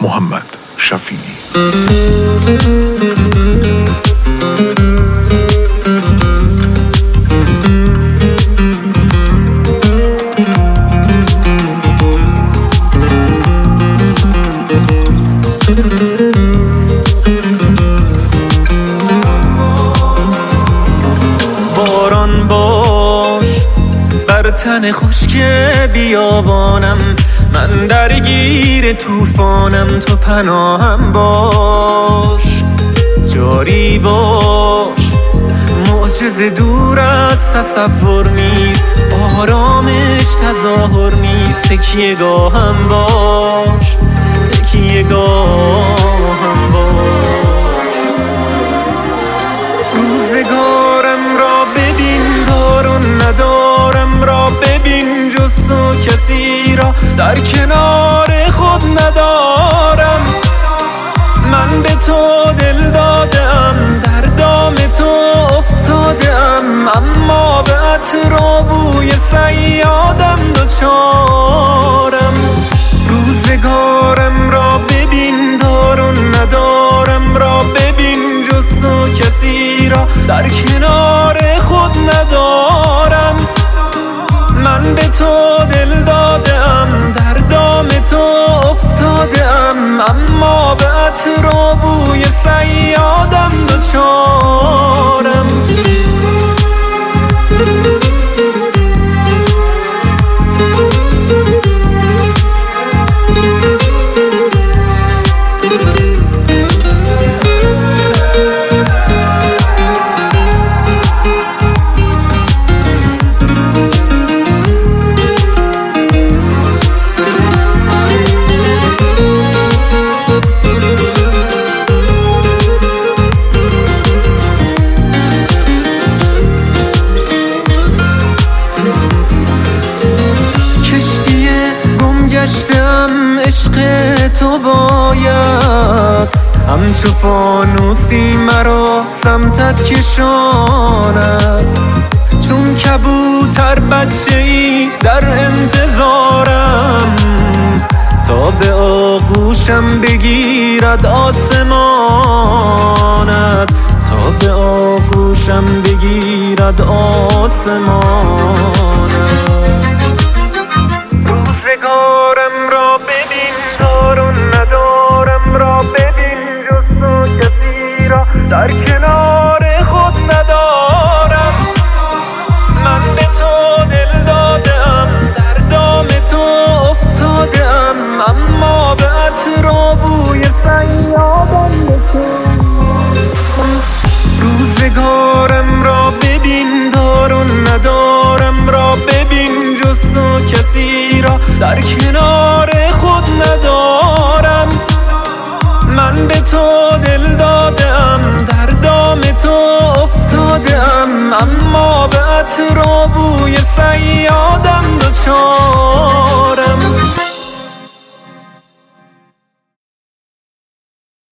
محمد شفیعی. باران باش بر تن خشک بیابانم، من درگیر طوفانم، تو پناهم باش. جاری باش معجزه دور از تصور نیست، آرامش تظاهر نیست. تکیه گاهم باش، تکیه گاهم باش. روزگارم را ببین، دارون ندارم را ببین، جز تو کسی را در کنار خود ندارم. من به تو دل دادم، در دام تو افتادم، اما به عطر و بوی صیادم دوچارم. روزگارم را ببین، دارون ندارم را ببین، جز تو کسی را در کنار خود ندارم. من به تو دل دادم، در دام تو افتادم، اما به عطر و بوی صیادم دوچارم. گشتم عشق تو باید همچو فانوسی مرا سمتت کشاند. چون کبوتر بچه‌ای در انتظارم، تا به آغوشم بگیرد آسمانت، تا به آغوشم بگیرد آسمانت. روزگارم را ببین، دارون ندارم را ببین، جز تو کسی را در کنار خود ندارم. من به تو دل دادم، در دام تو افتادم، اما به عطر و بوی صیادم روزگارم را ببین، دارون ندارم را ببین، جز تو کسی را در کنار خود ندارم. من به تو دل دادم، در دام تو افتادم، اما به عطر و بوی صیادم دوچارم.